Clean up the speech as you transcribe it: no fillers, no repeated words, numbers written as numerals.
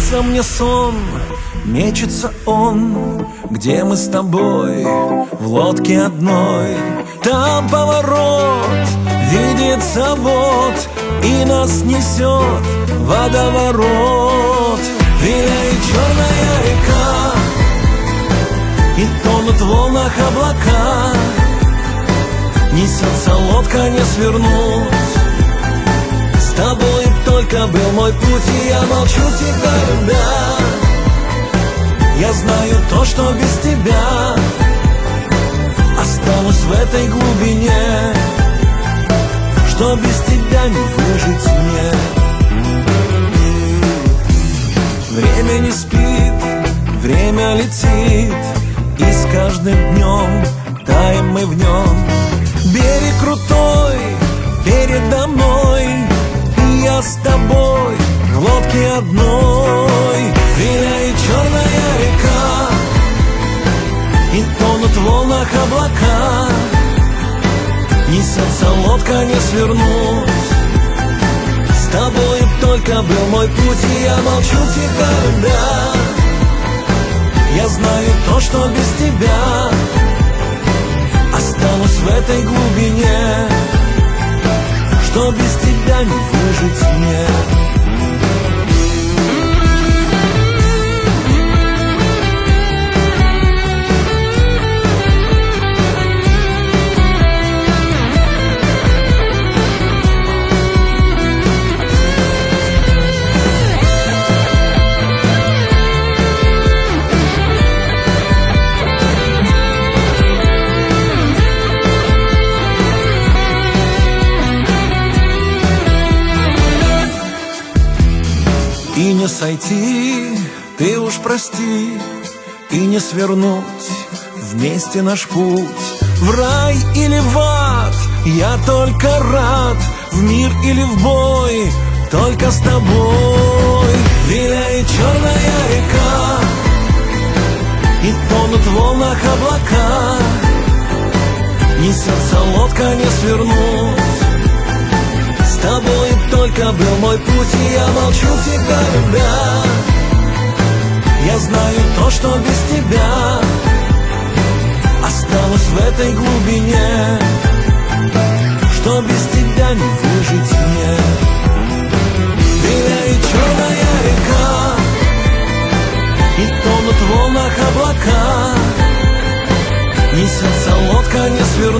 Снится мне сон, мечется он, где мы с тобой в лодке одной. Там поворот, видится вот, и нас несет водоворот. Виляет черная река, и тонут в волнах облака. Несется лодка, не свернуть. С тобой только был мой путь, и я молчу, тебя любя. Я знаю то, что без тебя останусь в этой глубине, что без тебя не выжить мне. Время не спит, время летит, и с каждым днем таем мы в нем. Берег крутой передо мной, и я с тобой в лодке одной. Виляет черная река, и тонут в волнах облака. Несется лодка, не свернуть. С тобой только был мой путь, и я молчу, тебя любя. Я знаю то, что без тебя останусь в этой глубине, что без тебя не выжить мне. И не сойти, ты уж прости, и не свернуть вместе наш путь. В рай или в ад, я только рад, в мир или в бой, только с тобой. Виляет черная река, и тонут в волнах облака. Несется лодка, не свернуть. С тобой только был мой путь, и я молчу, тебя любя. Я знаю то, что без тебя останусь в этой глубине, что без тебя не выжить мне. Виляет черная река, и тонут в волнах облака. Несется лодка, не свернуть.